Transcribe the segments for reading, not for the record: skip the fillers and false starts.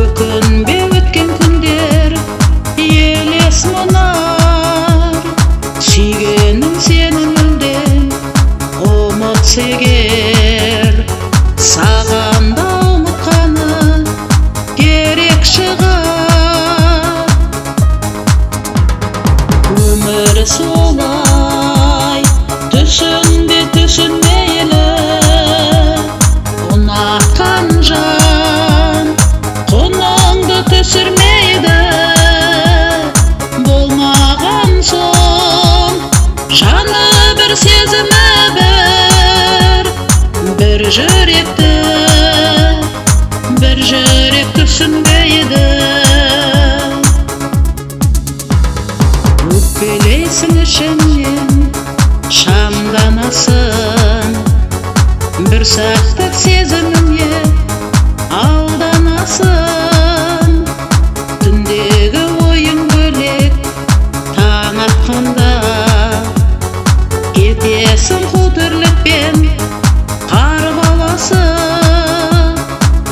өкінбе өткен күндер елес мұнар, сүйгенім сенің мүлдем ұмытса егер, саған да ұмытқаны керек шығар. Өмір солай, түсінбе түсінмейлі, ұнатқан жан құныңды түсірмейді. Болмаған соң жаны бір, сезімі бір жүректі, бір жүрек түсінбейді. Өкпелейсің ішіңнен шамданасың, бір сақтық сезіміңе алданасың. Түндегі ойың бөлек, таң атқанда кетесің қу тірлікпен қарбаласың.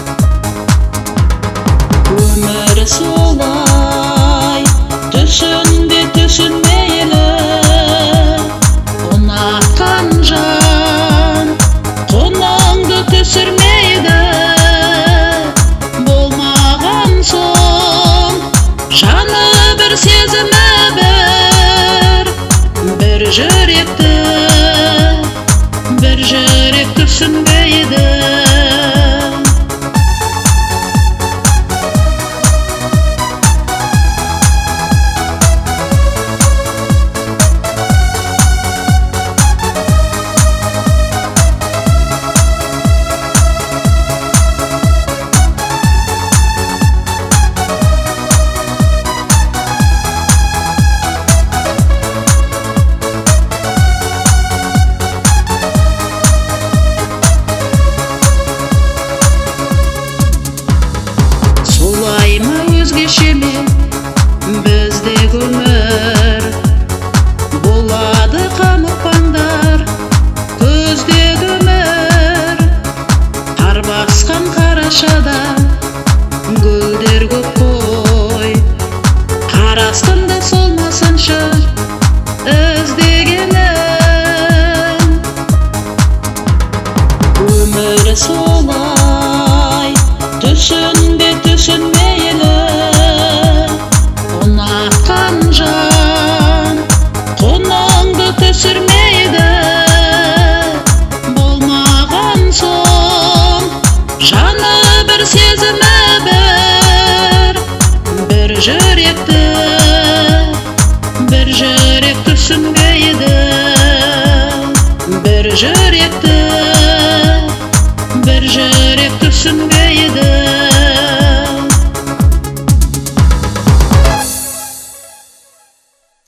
Өмір солай, түсінбе түсінмейлі, ұнатқан жан құныңды түсірмейді. Болмаған соң жаны бір, сезімі бір жүректі, бір жүрек түсінбейді. Солай ма өзгеше ме біздегі өмір, болады қамықпаңдар көздегі өмір. Қар басқан қарашада гүлдер көп